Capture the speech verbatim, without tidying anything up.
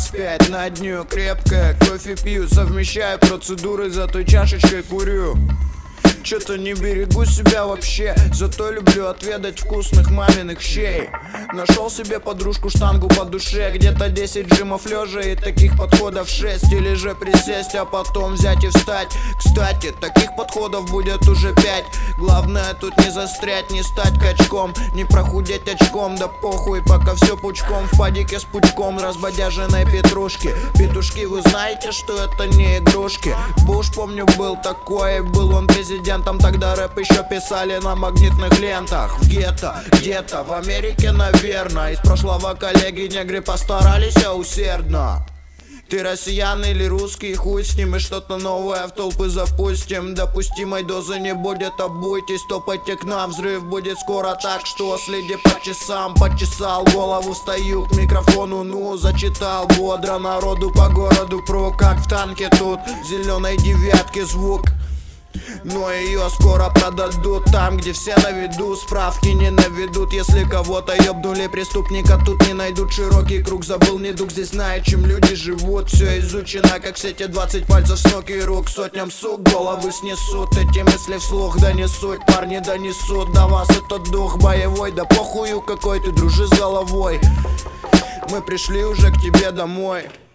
раз пять на дню крепкое, кофе пью, совмещаю процедуры, за той чашечкой курю. Чё-то не берегу себя вообще, зато люблю отведать вкусных маминых щей. Нашел себе подружку, штангу по душе, где-то десять жимов лежа и таких подходов шесть. Или же присесть, а потом взять и встать. Кстати, таких подходов будет уже пять. Главное тут не застрять, не стать качком, не прохудеть очком, да похуй, пока все пучком. В падике с пучком разбодяженной петрушки. Петушки, вы знаете, что это не игрушки. Буш, помню, был такой, был он президент. Там тогда рэп еще писали на магнитных лентах. В гетто, где-то, в Америке, наверное. Из прошлого коллеги негры постарались, а усердно. Ты россиян или русский, хуй с ним, и что-то новое в толпы запустим. Допустимой дозы не будет, обуйтесь, топайте к нам. Взрыв будет скоро, так что следи по часам. Почесал голову, стою к микрофону, ну, зачитал бодро народу по городу про, как в танке тут, в зеленой девятке звук. Но ее скоро продадут там, где все на виду, справки не наведут. Если кого-то ёбнули, преступника тут не найдут. Широкий круг, забыл недуг, здесь знает, чем люди живут. Все изучено, как все те двадцать пальцев с ног и рук. Сотням сук головы снесут, эти мысли вслух да не суть. Парни донесут до вас этот дух боевой. Да похую какой ты, дружи с головой, мы пришли уже к тебе домой.